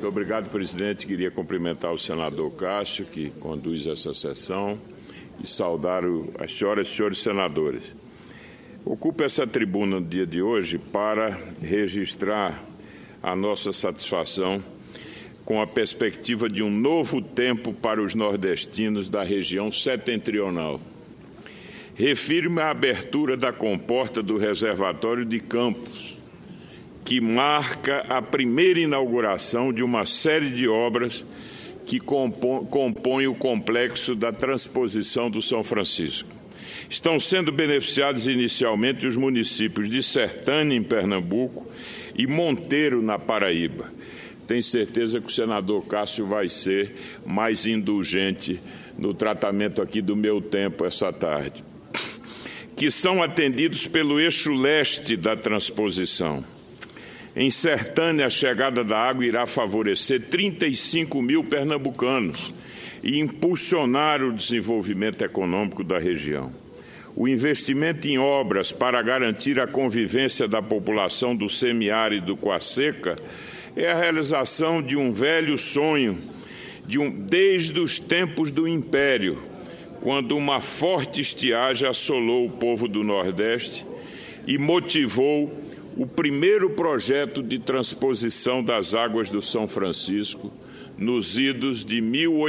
Muito obrigado, presidente. Queria cumprimentar o senador Cássio, que conduz essa sessão, e saudar as senhoras e senhores senadores. Ocupo essa tribuna no dia de hoje para registrar a nossa satisfação com a perspectiva de um novo tempo para os nordestinos da região setentrional. Refiro-me à abertura da comporta do reservatório de Campos, que marca a primeira inauguração de uma série de obras que compõem o complexo da transposição do São Francisco. Estão sendo beneficiados inicialmente os municípios de Sertânia, em Pernambuco, e Monteiro, na Paraíba. Tenho certeza que o senador Cássio vai ser mais indulgente no tratamento aqui do meu tempo essa tarde. Que são atendidos pelo eixo leste da transposição. Em Sertânia, a chegada da água irá favorecer 35 mil pernambucanos e impulsionar o desenvolvimento econômico da região. O investimento em obras para garantir a convivência da população do semiárido com a seca é a realização de um velho sonho desde os tempos do Império, quando uma forte estiagem assolou o povo do Nordeste e motivou o primeiro projeto de transposição das águas do São Francisco nos idos de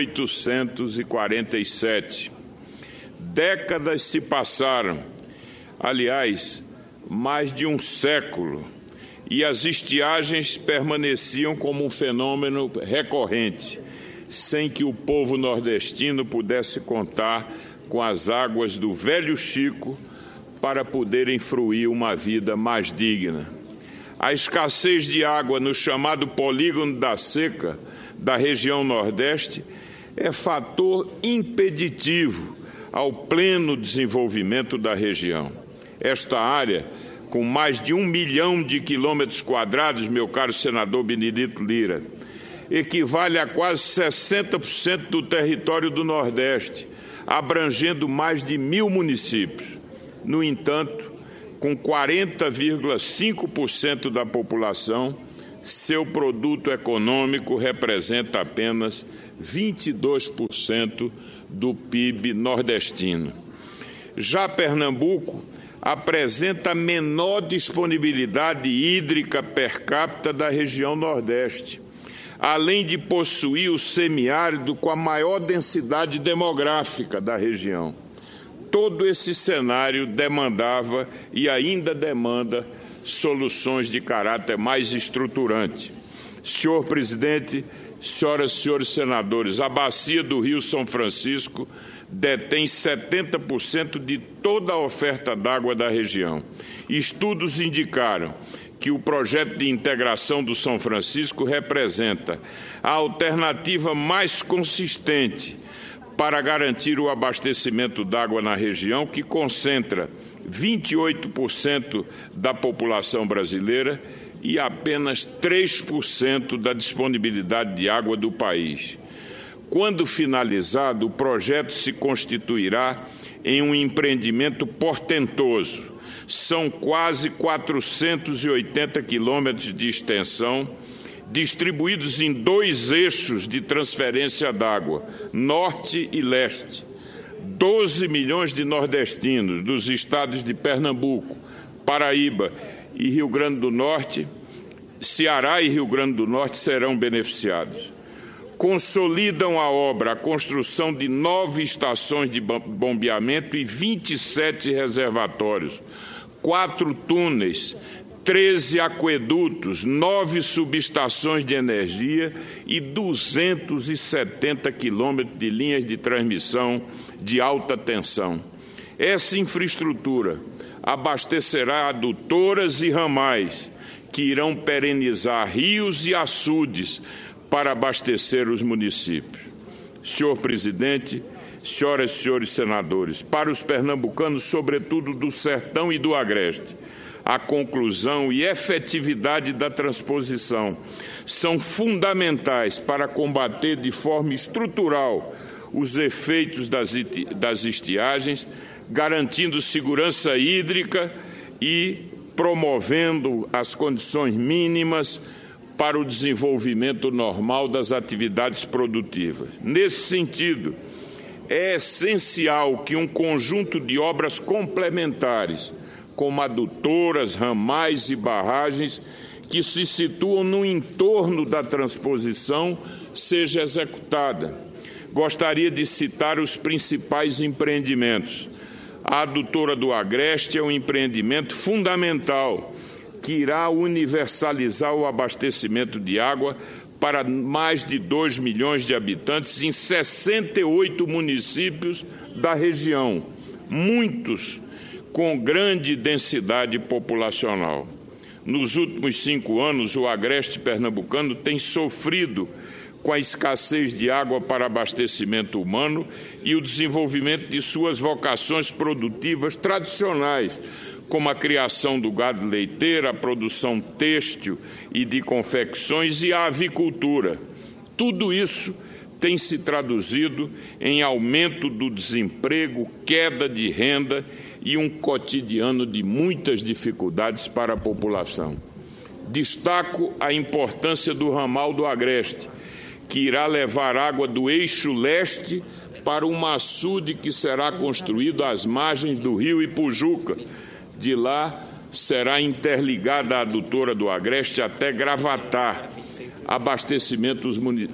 1847. Décadas se passaram, aliás, mais de um século, e as estiagens permaneciam como um fenômeno recorrente, sem que o povo nordestino pudesse contar com as águas do Velho Chico para poderem fruir uma vida mais digna. A escassez de água no chamado polígono da seca da região Nordeste é fator impeditivo ao pleno desenvolvimento da região. Esta área, com mais de 1 milhão de quilômetros quadrados, meu caro senador Benedito Lira, equivale a quase 60% do território do Nordeste, abrangendo mais de 1.000 municípios. No entanto, com 40,5% da população, seu produto econômico representa apenas 22% do PIB nordestino. Já Pernambuco apresenta a menor disponibilidade hídrica per capita da região Nordeste, além de possuir o semiárido com a maior densidade demográfica da região. Todo esse cenário demandava e ainda demanda soluções de caráter mais estruturante. Senhor presidente, senhoras e senhores senadores, a bacia do Rio São Francisco detém 70% de toda a oferta d'água da região. Estudos indicaram que o projeto de integração do São Francisco representa a alternativa mais consistente para garantir o abastecimento d'água na região, que concentra 28% da população brasileira e apenas 3% da disponibilidade de água do país. Quando finalizado, o projeto se constituirá em um empreendimento portentoso. São quase 480 quilômetros de extensão, distribuídos em 2 eixos de transferência d'água, norte e leste. 12 milhões de nordestinos dos estados de Pernambuco, Paraíba e Rio Grande do Norte, Ceará e Rio Grande do Norte serão beneficiados. Consolidam a obra a construção de 9 estações de bombeamento e 27 reservatórios, 4 túneis, 13 aquedutos, 9 subestações de energia e 270 quilômetros de linhas de transmissão de alta tensão. Essa infraestrutura abastecerá adutoras e ramais que irão perenizar rios e açudes para abastecer os municípios. Senhor presidente, senhoras e senhores senadores, para os pernambucanos, sobretudo do Sertão e do Agreste, a conclusão e efetividade da transposição são fundamentais para combater de forma estrutural os efeitos das estiagens, garantindo segurança hídrica e promovendo as condições mínimas para o desenvolvimento normal das atividades produtivas. Nesse sentido, é essencial que um conjunto de obras complementares, como adutoras, ramais e barragens, que se situam no entorno da transposição, seja executada. Gostaria de citar os principais empreendimentos. A adutora do Agreste é um empreendimento fundamental que irá universalizar o abastecimento de água para mais de 2 milhões de habitantes em 68 municípios da região, muitos com grande densidade populacional. Nos últimos 5 anos, o Agreste pernambucano tem sofrido com a escassez de água para abastecimento humano e o desenvolvimento de suas vocações produtivas tradicionais, como a criação do gado leiteiro, a produção têxtil e de confecções e a avicultura. Tudo isso tem se traduzido em aumento do desemprego, queda de renda e um cotidiano de muitas dificuldades para a população. Destaco a importância do ramal do Agreste, que irá levar água do eixo leste para um açude que será construído às margens do rio Ipujuca. De lá será interligada a adutora do Agreste até Gravatá, abastecendo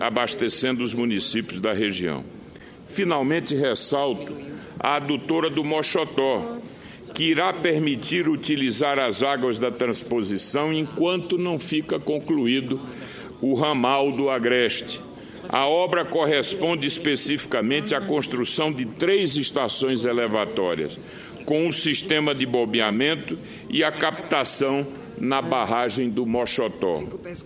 os municípios da região. Finalmente, ressalto a adutora do Moxotó, que irá permitir utilizar as águas da transposição enquanto não fica concluído o ramal do Agreste. A obra corresponde especificamente à construção de 3 estações elevatórias, com um sistema de bombeamento e a captação na barragem do Moxotó.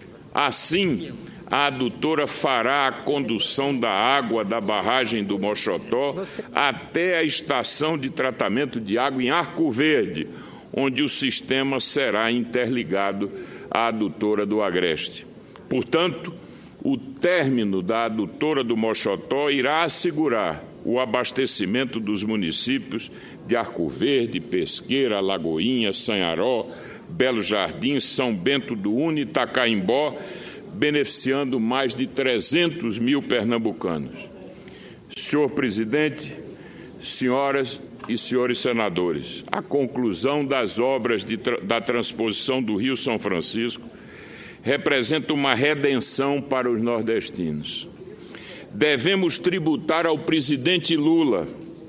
Assim, a adutora fará a condução da água da barragem do Moxotó até a estação de tratamento de água em Arco Verde, onde o sistema será interligado à adutora do Agreste. Portanto, o término da adutora do Moxotó irá assegurar o abastecimento dos municípios de Arco Verde, Pesqueira, Lagoinha, Sanharó, Belo Jardim, São Bento do Una e Itacaimbó, beneficiando mais de 300 mil pernambucanos. Senhor presidente, senhoras e senhores senadores, a conclusão das obras da transposição do Rio São Francisco representa uma redenção para os nordestinos. Devemos tributar ao presidente Lula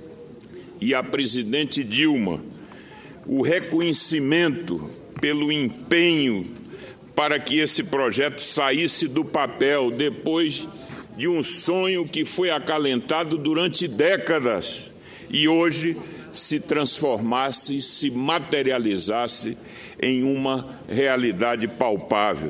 e à presidente Dilma o reconhecimento pelo empenho para que esse projeto saísse do papel depois de um sonho que foi acalentado durante décadas e hoje se transformasse, se materializasse em uma realidade palpável.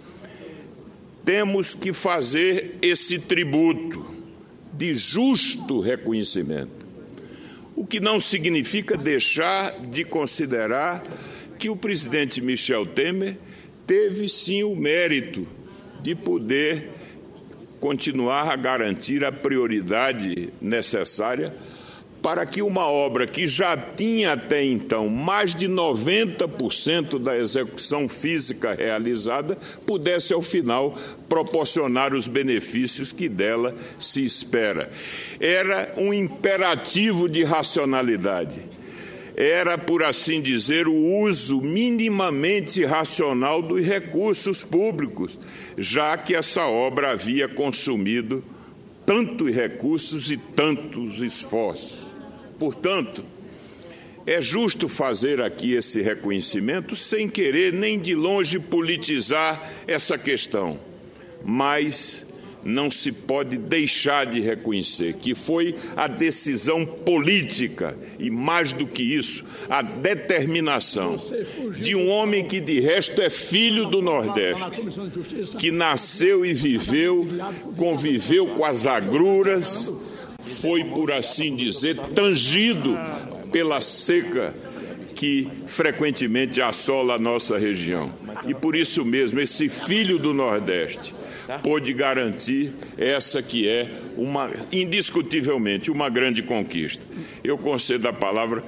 Temos que fazer esse tributo de justo reconhecimento, o que não significa deixar de considerar que o presidente Michel Temer teve sim o mérito de poder continuar a garantir a prioridade necessária para que uma obra que já tinha até então mais de 90% da execução física realizada pudesse, ao final, proporcionar os benefícios que dela se espera. Era um imperativo de racionalidade. Era, por assim dizer, o uso minimamente racional dos recursos públicos, já que essa obra havia consumido tantos recursos e tantos esforços. Portanto, é justo fazer aqui esse reconhecimento sem querer nem de longe politizar essa questão, mas não se pode deixar de reconhecer que foi a decisão política e, mais do que isso, a determinação de um homem que, de resto, é filho do Nordeste, que nasceu e viveu, conviveu com as agruras, foi, por assim dizer, tangido pela seca que frequentemente assola a nossa região. E por isso mesmo, esse filho do Nordeste pôde garantir essa que é indiscutivelmente uma grande conquista. Eu concedo a palavra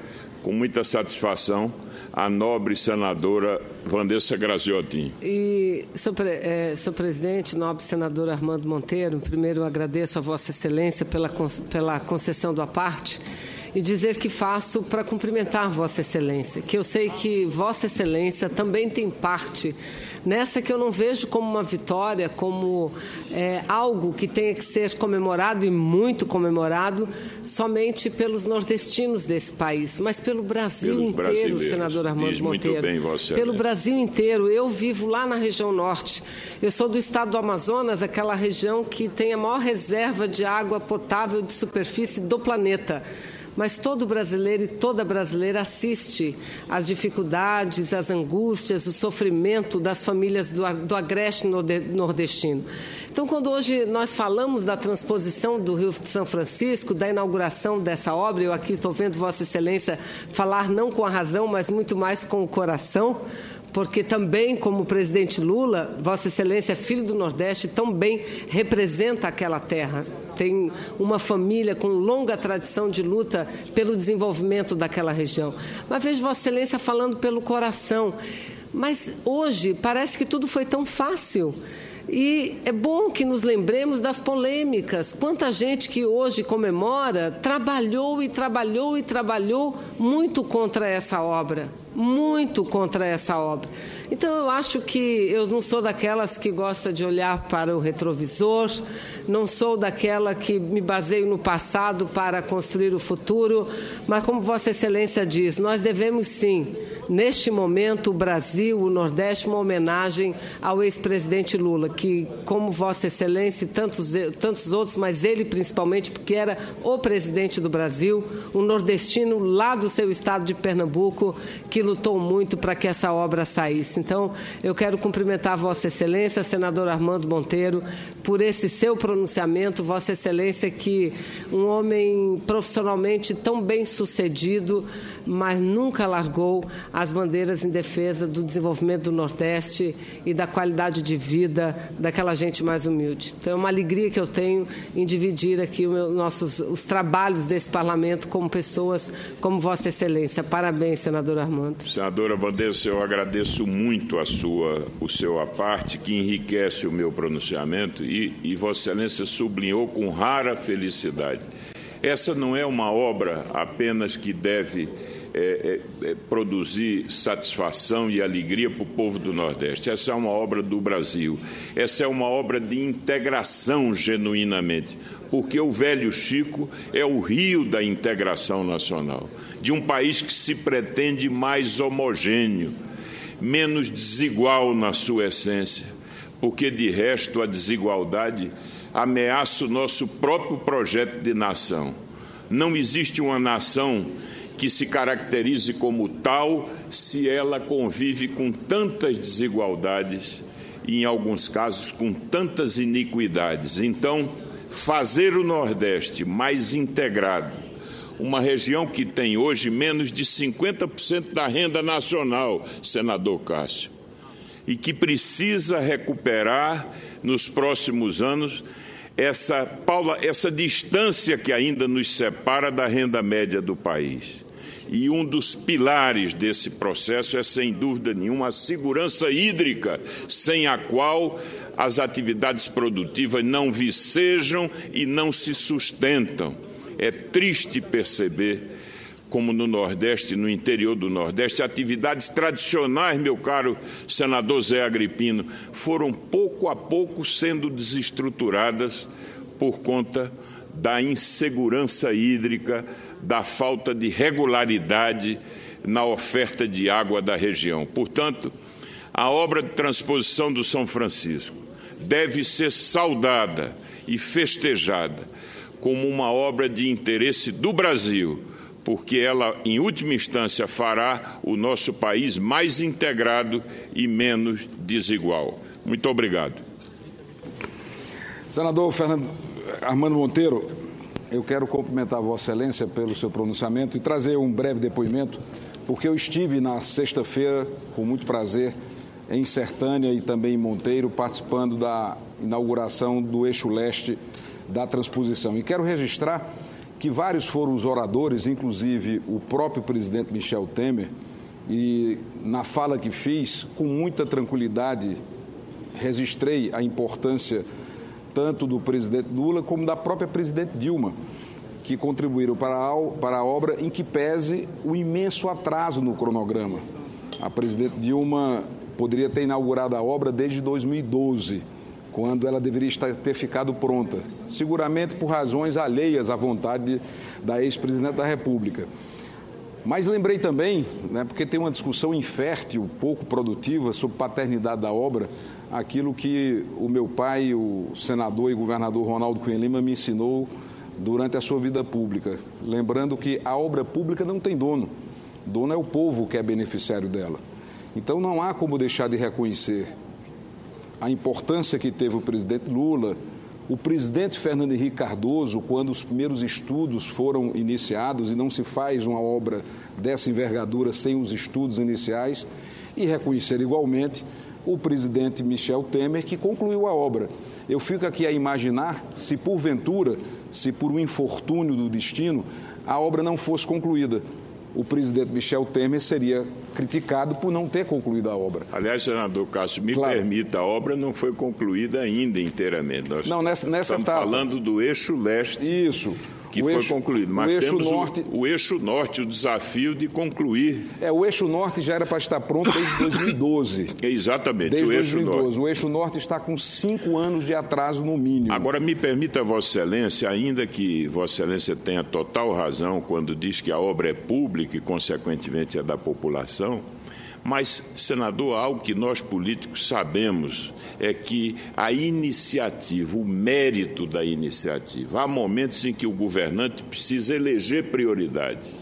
com muita satisfação, a nobre senadora Vanessa Graziotin. E, senhor presidente, nobre senador Armando Monteiro, primeiro agradeço a Vossa Excelência pela concessão do à parte e dizer que faço para cumprimentar Vossa Excelência, que eu sei que Vossa Excelência também tem parte nessa que eu não vejo como uma vitória, como algo que tenha que ser comemorado e muito comemorado somente pelos nordestinos desse país, mas pelo Brasil inteiro, senador Armando Monteiro. Muito bem, Vossa Excelência. Pelo Brasil inteiro. Eu vivo lá na região norte. Eu sou do estado do Amazonas, aquela região que tem a maior reserva de água potável de superfície do planeta. Mas todo brasileiro e toda brasileira assiste às dificuldades, às angústias, o sofrimento das famílias do agreste nordestino. Então, quando hoje nós falamos da transposição do Rio São Francisco, da inauguração dessa obra, eu aqui estou vendo Vossa Excelência falar não com a razão, mas muito mais com o coração, porque também, como o presidente Lula, Vossa Excelência é filho do Nordeste, também representa aquela terra. Tem uma família com longa tradição de luta pelo desenvolvimento daquela região. Mas vejo Vossa Excelência falando pelo coração. Mas hoje parece que tudo foi tão fácil. E é bom que nos lembremos das polêmicas. Quanta gente que hoje comemora trabalhou e trabalhou e trabalhou muito contra essa obra. Muito contra essa obra. Então, eu acho que eu não sou daquelas que gosta de olhar para o retrovisor, não sou daquela que me baseio no passado para construir o futuro, mas como Vossa Excelência diz, nós devemos sim, neste momento, o Brasil, o Nordeste, uma homenagem ao ex-presidente Lula, que, como Vossa Excelência e tantos outros, mas ele principalmente, porque era o presidente do Brasil, um nordestino lá do seu estado de Pernambuco, que lutou muito para que essa obra saísse. Então, eu quero cumprimentar Vossa Excelência, senador Armando Monteiro, por esse seu pronunciamento. Vossa Excelência, que um homem profissionalmente tão bem sucedido, mas nunca largou as bandeiras em defesa do desenvolvimento do Nordeste e da qualidade de vida daquela gente mais humilde. Então, é uma alegria que eu tenho em dividir aqui os trabalhos desse parlamento com pessoas como Vossa Excelência. Parabéns, senador Armando. Senadora Vanessa, eu agradeço muito o seu à parte, que enriquece o meu pronunciamento e Vossa Excelência sublinhou com rara felicidade. Essa não é uma obra apenas que deve produzir satisfação e alegria para o povo do Nordeste. Essa é uma obra do Brasil. Essa é uma obra de integração genuinamente, porque o velho Chico é o rio da integração nacional, de um país que se pretende mais homogêneo, menos desigual na sua essência, porque de resto a desigualdade ameaça o nosso próprio projeto de nação. Não existe uma nação que se caracterize como tal se ela convive com tantas desigualdades e, em alguns casos, com tantas iniquidades. Então, fazer o Nordeste mais integrado, uma região que tem hoje menos de 50% da renda nacional, senador Cássio, e que precisa recuperar nos próximos anos essa distância que ainda nos separa da renda média do país. E um dos pilares desse processo é, sem dúvida nenhuma, a segurança hídrica, sem a qual as atividades produtivas não vicejam e não se sustentam. É triste perceber como no Nordeste, no interior do Nordeste, atividades tradicionais, meu caro senador Zé Agripino, foram pouco a pouco sendo desestruturadas por conta da insegurança hídrica, da falta de regularidade na oferta de água da região. Portanto, a obra de transposição do São Francisco deve ser saudada e festejada como uma obra de interesse do Brasil, porque ela, em última instância, fará o nosso país mais integrado e menos desigual. Muito obrigado. Senador Armando Monteiro, eu quero cumprimentar Vossa Excelência pelo seu pronunciamento e trazer um breve depoimento, porque eu estive na sexta-feira, com muito prazer, em Sertânia e também em Monteiro, participando da inauguração do eixo leste da transposição. E quero registrar que vários foram os oradores, inclusive o próprio presidente Michel Temer, e na fala que fiz, com muita tranquilidade, registrei a importância tanto do presidente Lula como da própria presidente Dilma, que contribuíram para a obra, em que pese o imenso atraso no cronograma. A presidente Dilma poderia ter inaugurado a obra desde 2012, quando ela deveria ter ficado pronta, seguramente por razões alheias à vontade da ex-presidente da República. Mas lembrei também, porque tem uma discussão infértil, pouco produtiva, sobre paternidade da obra, aquilo que o meu pai, o senador e governador Ronaldo Cunha Lima, me ensinou durante a sua vida pública. Lembrando que a obra pública não tem dono. Dono é o povo que é beneficiário dela. Então não há como deixar de reconhecer a importância que teve o presidente Lula, o presidente Fernando Henrique Cardoso, quando os primeiros estudos foram iniciados, e não se faz uma obra dessa envergadura sem os estudos iniciais, e reconhecer igualmente o presidente Michel Temer, que concluiu a obra. Eu fico aqui a imaginar se, porventura, se por um infortúnio do destino, a obra não fosse concluída. O presidente Michel Temer seria criticado por não ter concluído a obra. Aliás, senador Cássio, me permita, a obra não foi concluída ainda inteiramente. Nós estamos falando do eixo leste. Isso. Que foi concluído, mas temos o eixo norte, o desafio de concluir. O eixo norte já era para estar pronto desde 2012. Exatamente, desde o eixo 2012. norte. O eixo norte está com 5 anos de atraso no mínimo. Agora, me permita, Vossa Excelência, ainda que Vossa Excelência tenha total razão quando diz que a obra é pública e, consequentemente, é da população, mas, senador, algo que nós políticos sabemos é que a iniciativa, o mérito da iniciativa, há momentos em que o governante precisa eleger prioridades.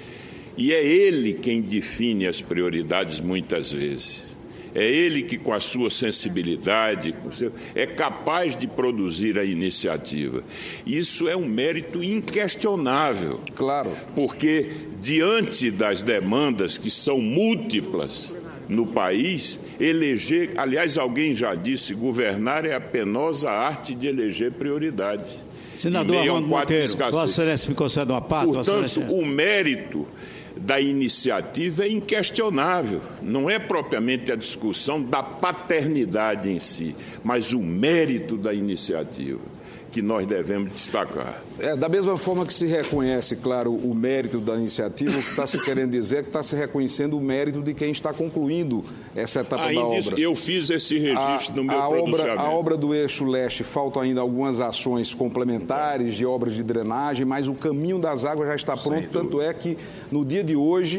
E é ele quem define as prioridades muitas vezes. É ele que, com a sua sensibilidade, é capaz de produzir a iniciativa. Isso é um mérito inquestionável. Claro. Porque, diante das demandas que são múltiplas no país, eleger... Aliás, alguém já disse, governar é a penosa arte de eleger prioridade. Senador Armando Monteiro, Vossa Excelência me concede uma parte. Portanto, o mérito da iniciativa é inquestionável. Não é propriamente a discussão da paternidade em si, mas o mérito da iniciativa que nós devemos destacar. Da mesma forma que se reconhece, claro, o mérito da iniciativa, o que está se querendo dizer é que está se reconhecendo o mérito de quem está concluindo essa etapa da obra. Eu fiz esse registro no meu pronunciamento. A obra do Eixo Leste, faltam ainda algumas ações complementares de obras de drenagem, mas o caminho das águas já está pronto, tanto é que no dia de hoje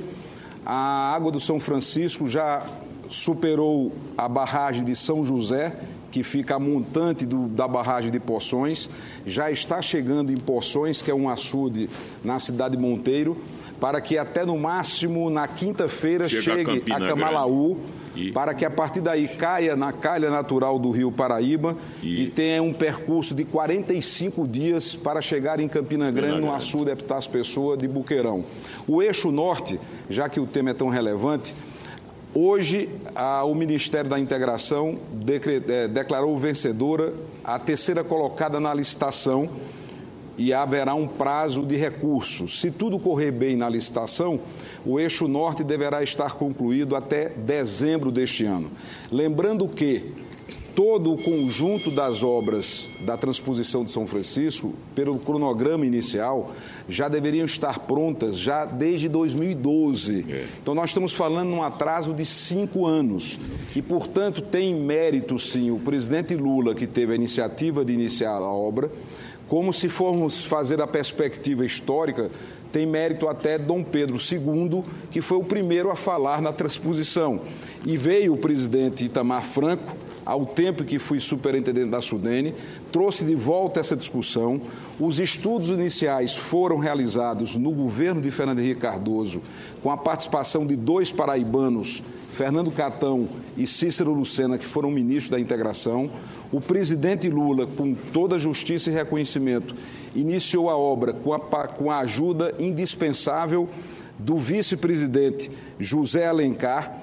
a água do São Francisco já superou a barragem de São José, que fica a montante da barragem de Poções, já está chegando em Poções, que é um açude na cidade de Monteiro, para que até no máximo na quinta-feira chegue a Camalaú, para que a partir daí caia na calha natural do Rio Paraíba e tenha um percurso de 45 dias para chegar em Campina Grande, no açude Epitácio Pessoa de Buqueirão. O eixo norte, já que o tema é tão relevante, hoje, o Ministério da Integração declarou vencedora a terceira colocada na licitação e haverá um prazo de recurso. Se tudo correr bem na licitação, o eixo norte deverá estar concluído até dezembro deste ano. Lembrando que todo o conjunto das obras da transposição de São Francisco, pelo cronograma inicial, já deveriam estar prontas já desde 2012. Então, nós estamos falando num atraso de 5 anos. E, portanto, tem mérito, sim, o presidente Lula, que teve a iniciativa de iniciar a obra, como se formos fazer a perspectiva histórica, tem mérito até Dom Pedro II, que foi o primeiro a falar na transposição. E veio o presidente Itamar Franco, ao tempo que fui superintendente da SUDENE, trouxe de volta essa discussão. Os estudos iniciais foram realizados no governo de Fernando Henrique Cardoso, com a participação de 2 paraibanos, Fernando Catão e Cícero Lucena, que foram ministros da integração. O presidente Lula, com toda a justiça e reconhecimento, iniciou a obra com a ajuda indispensável do vice-presidente José Alencar,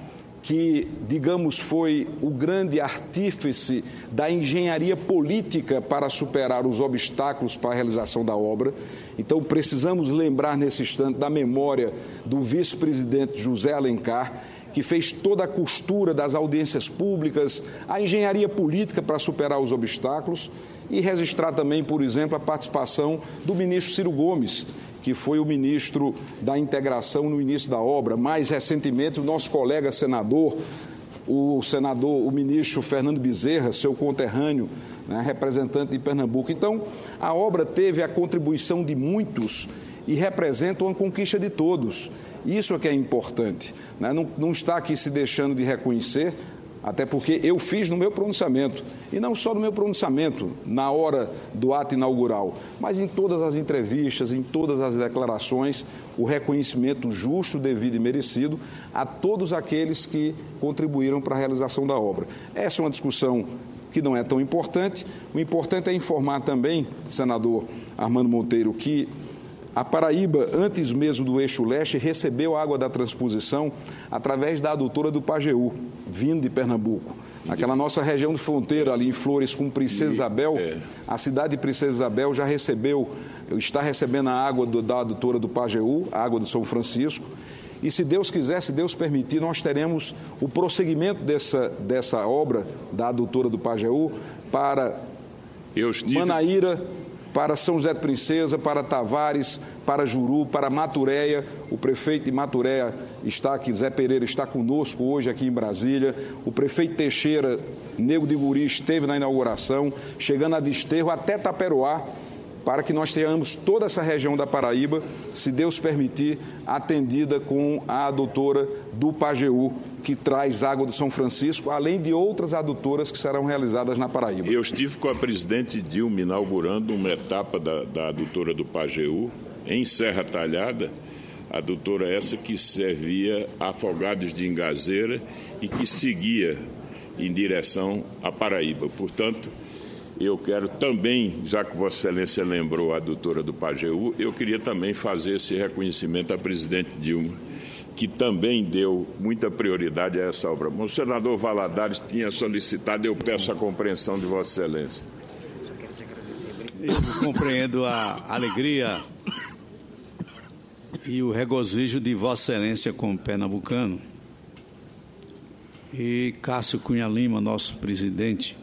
que, digamos, foi o grande artífice da engenharia política para superar os obstáculos para a realização da obra. Então, precisamos lembrar nesse instante da memória do vice-presidente José Alencar, que fez toda a costura das audiências públicas, a engenharia política para superar os obstáculos, e registrar também, por exemplo, a participação do ministro Ciro Gomes, que foi o ministro da integração no início da obra. Mais recentemente, o nosso colega senador, o ministro Fernando Bezerra, seu conterrâneo, né, representante de Pernambuco. Então, a obra teve a contribuição de muitos e representa uma conquista de todos. Isso é que é importante, né? Não está aqui se deixando de reconhecer, até porque eu fiz no meu pronunciamento, e não só no meu pronunciamento, na hora do ato inaugural, mas em todas as entrevistas, em todas as declarações, o reconhecimento justo, devido e merecido a todos aqueles que contribuíram para a realização da obra. Essa é uma discussão que não é tão importante. O importante é informar também, senador Armando Monteiro, que a Paraíba, antes mesmo do Eixo Leste, recebeu água da transposição através da adutora do Pajeú, vindo de Pernambuco. Naquela nossa região de fronteira, ali em Flores, com Princesa Isabel, a cidade de Princesa Isabel já está recebendo a água da adutora do Pajeú, a água do São Francisco. E se Deus quiser, se Deus permitir, nós teremos o prosseguimento dessa obra da adutora do Pajeú para Manaíra, para São José de Princesa, para Tavares, para Juru, para Maturéia. O prefeito de Maturéia está aqui, Zé Pereira, está conosco hoje aqui em Brasília. O prefeito Teixeira, Nego de Guri, esteve na inauguração, chegando a Desterro até Taperoá, para que nós tenhamos toda essa região da Paraíba, se Deus permitir, atendida com a adutora do Pajeú, que traz água do São Francisco, além de outras adutoras que serão realizadas na Paraíba. Eu estive com a presidente Dilma inaugurando uma etapa da adutora do Pajeú, em Serra Talhada, adutora essa que servia Afogados de Ingazeira e que seguia em direção à Paraíba. Portanto, eu quero também, já que Vossa Excelência lembrou a adutora do Pajeú, eu queria também fazer esse reconhecimento à presidente Dilma, que também deu muita prioridade a essa obra. O senador Valadares tinha solicitado, eu peço a compreensão de Vossa Excelência. Eu compreendo a alegria e o regozijo de Vossa Excelência como pernambucano. E Cássio Cunha Lima, nosso presidente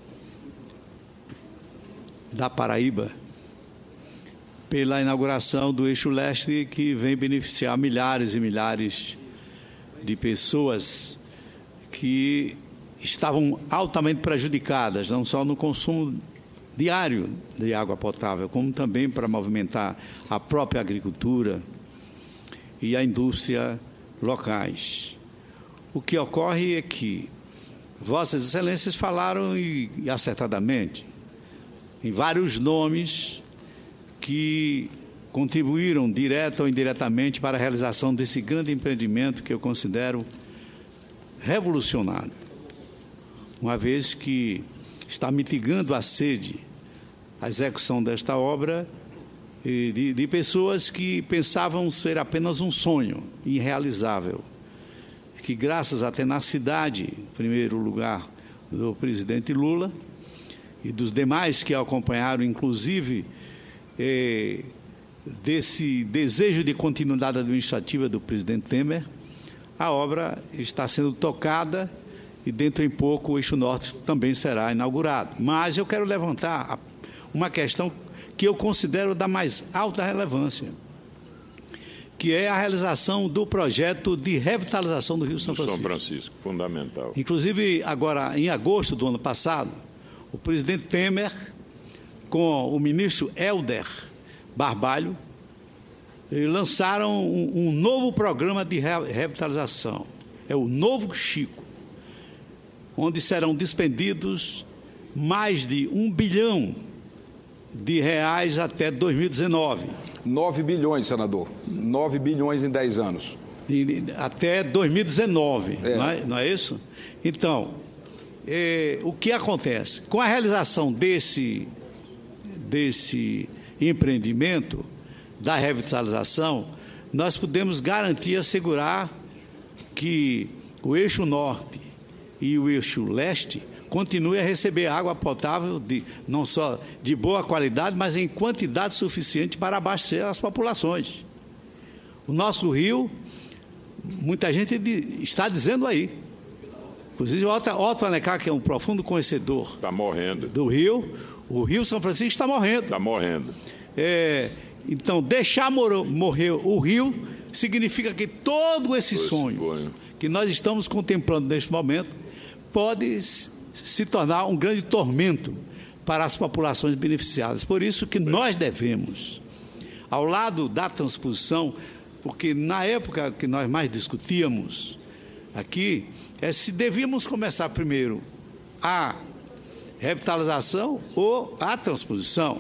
da Paraíba, pela inauguração do Eixo Leste, que vem beneficiar milhares e milhares de pessoas que estavam altamente prejudicadas, não só no consumo diário de água potável, como também para movimentar a própria agricultura e a indústria locais. O que ocorre é que Vossas Excelências falaram, e acertadamente, em vários nomes que contribuíram direta ou indiretamente para a realização desse grande empreendimento que eu considero revolucionário, uma vez que está mitigando a sede, a execução desta obra de pessoas que pensavam ser apenas um sonho irrealizável, que graças à tenacidade, em primeiro lugar, do presidente Lula e dos demais que acompanharam, inclusive desse desejo de continuidade administrativa do presidente Temer, a obra está sendo tocada e dentro em pouco o Eixo Norte também será inaugurado. Mas eu quero levantar uma questão que eu considero da mais alta relevância, que é a realização do projeto de revitalização do Rio São Francisco. São Francisco, fundamental. Inclusive, agora, em agosto do ano passado, o presidente Temer, com o ministro Helder Barbalho, lançaram um novo programa de revitalização. É o Novo Chico, onde serão despendidos mais de R$1 bilhão até 2019. 9 bilhões, senador. 9 bilhões em 10 anos. Até 2019, não é isso? Então, o que acontece? Com a realização desse empreendimento, da revitalização, nós podemos garantir e assegurar que o eixo norte e o eixo leste continue a receber água potável não só de boa qualidade, mas em quantidade suficiente para abastecer as populações. O nosso rio, muita gente está dizendo aí, inclusive o Otto Alencar, que é um profundo conhecedor está morrendo do rio, o Rio São Francisco está morrendo. Está morrendo. Então, deixar morrer o rio significa que todo esse sonho que nós estamos contemplando neste momento pode se tornar um grande tormento para as populações beneficiadas. Por isso que nós devemos, ao lado da transposição, porque na época que nós mais discutíamos aqui, se devíamos começar primeiro a revitalização ou a transposição.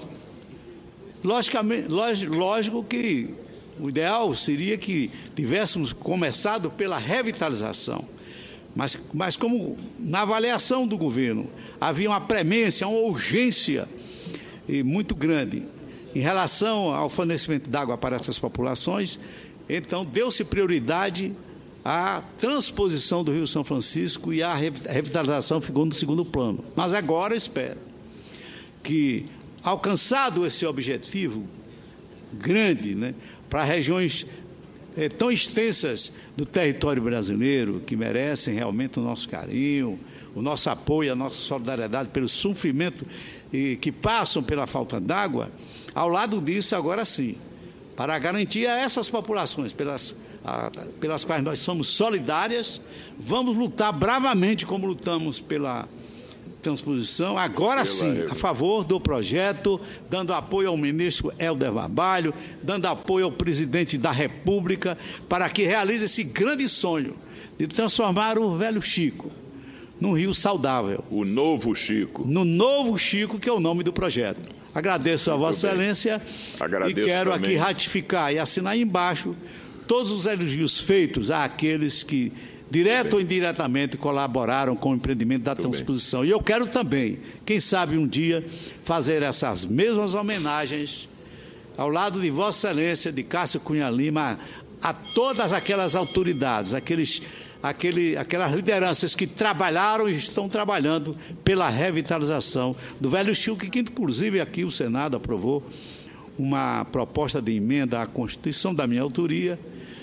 Lógico que o ideal seria que tivéssemos começado pela revitalização, mas como na avaliação do governo havia uma premência, uma urgência muito grande em relação ao fornecimento de água para essas populações, então deu-se prioridade à transposição do Rio São Francisco e a revitalização ficou no segundo plano. Mas agora espero que, alcançado esse objetivo grande, né, para regiões tão extensas do território brasileiro, que merecem realmente o nosso carinho, o nosso apoio, a nossa solidariedade pelo sofrimento que passam pela falta d'água, ao lado disso, agora sim, para garantir a essas populações pelas quais nós somos solidárias, vamos lutar bravamente como lutamos pela transposição, agora sim, a favor do projeto, dando apoio ao ministro Helder Barbalho, dando apoio ao presidente da República, para que realize esse grande sonho de transformar o Velho Chico num rio saudável. O Novo Chico. No Novo Chico, que é o nome do projeto. Agradeço a Vossa Excelência e quero também aqui ratificar e assinar embaixo todos os elogios feitos àqueles que, direto ou indiretamente, colaboraram com o empreendimento da transposição. E eu quero também, quem sabe um dia, fazer essas mesmas homenagens ao lado de Vossa Excelência, de Cássio Cunha Lima, a todas aquelas autoridades, aquelas lideranças que trabalharam e estão trabalhando pela revitalização do Velho Chico, que inclusive aqui o Senado aprovou uma proposta de emenda à Constituição da minha autoria,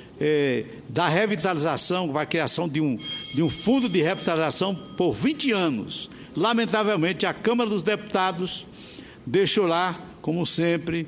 da revitalização, para a criação de um fundo de revitalização por 20 anos. Lamentavelmente, a Câmara dos Deputados deixou lá, como sempre,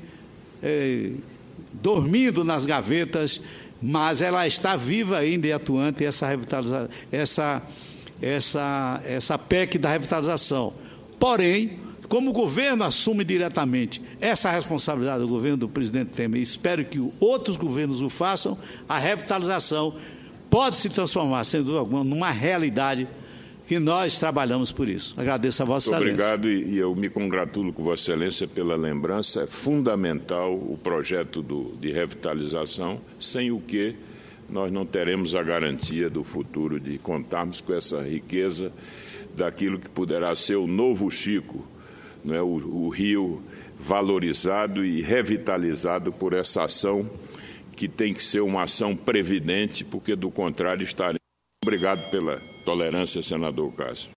dormindo nas gavetas, mas ela está viva ainda e atuante, essa PEC da revitalização. Porém, como o governo assume diretamente essa responsabilidade do governo do presidente Temer, e espero que outros governos o façam, a revitalização pode se transformar, sem dúvida alguma, numa realidade que nós trabalhamos por isso. Agradeço a Vossa Excelência. Muito obrigado e eu me congratulo com Vossa Excelência pela lembrança. É fundamental o projeto de revitalização, sem o que nós não teremos a garantia do futuro de contarmos com essa riqueza daquilo que poderá ser o Novo Chico, não é? O rio valorizado e revitalizado por essa ação que tem que ser uma ação previdente, porque do contrário estaremos. Obrigado pela tolerância, senador Cássio.